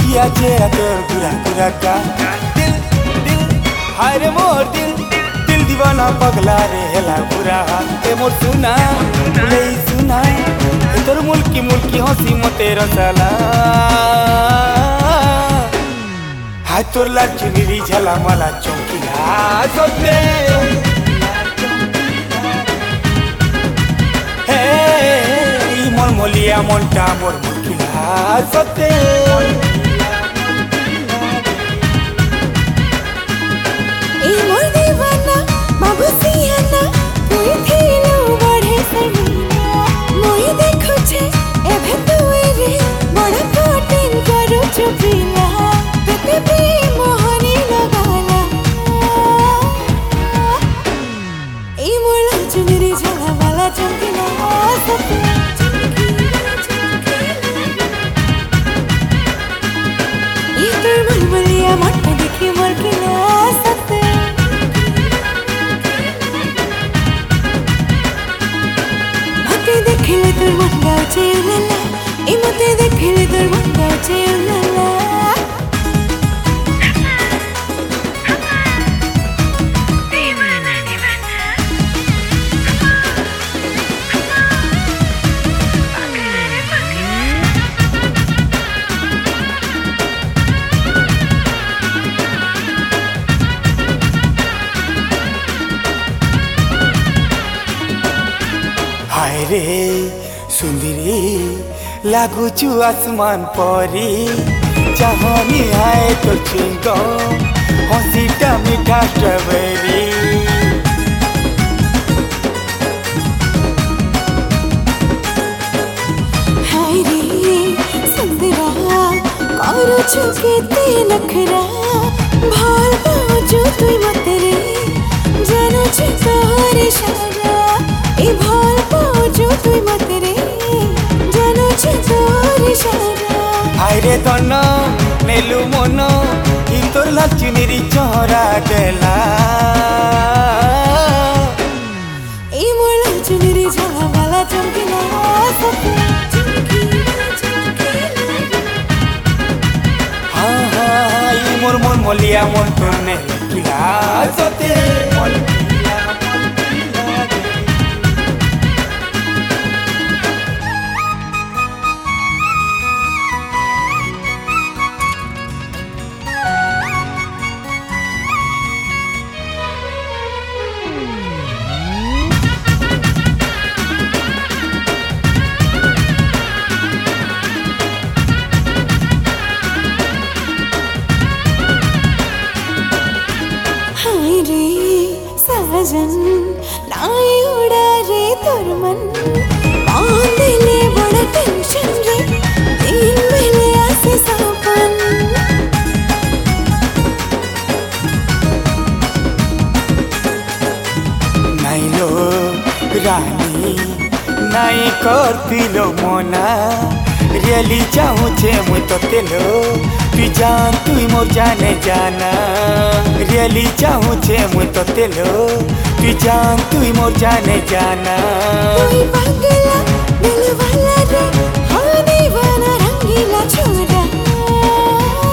पिया चेहरा तोर गुरा गुरा का दिल दिल हाय रे मोर दिल दिल दीवाना पगला रे हेला बुरा ए मोर सुना ले सुना तोर मुल्की मुल्की हंसी मते रसाला हाय तोर लाचुनी झला मला चौकीला सोते हे मोर मोलिया मोंटा मोर मुल्कीला सोते देखले तोर मन गाचे उलाला ए मते देखले तोर मन गाचे उलाला दीवाना दीवाना पकड़े पकड़े हाय रे सुंदरी लागुचु आसमान परी चाहनी आए तो चिंगो हंसीटा मीठा स्ट्रॉबेरी हाय रे सुंदरा करुछु केते नखरा भाल बाजू तुई मते रे जानो छे तोर इशारा ए भाल बाजू तुई मते रे जानो छे तोर इशारा हाय रे धन नेलु मन इ तोर लाचुनी चहरा देला ए मोर लाचुनी झला वाला चमकीला सते हाँ हाँ इ मोर मन मोलिया मन तोरने किला सोते साजन नाई उड़ा रे तोर मन बांध ले बड़ा टेंशन रे दिल में ले आसे सपन नाई लो रानी नाई करती लो मोना रियली चाहूँ छे मुई तो तेलो तू जान तू मोर जाने जाना रियली चाहूँ छे मुई तो तेलो तू जान तू मोर जाने जाना तू पागला दिल वाला रे हाँ दीवाना रंगीला छोरा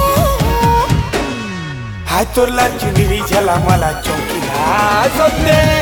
हाय तोर लाचुनी झला मला चौकीला सोते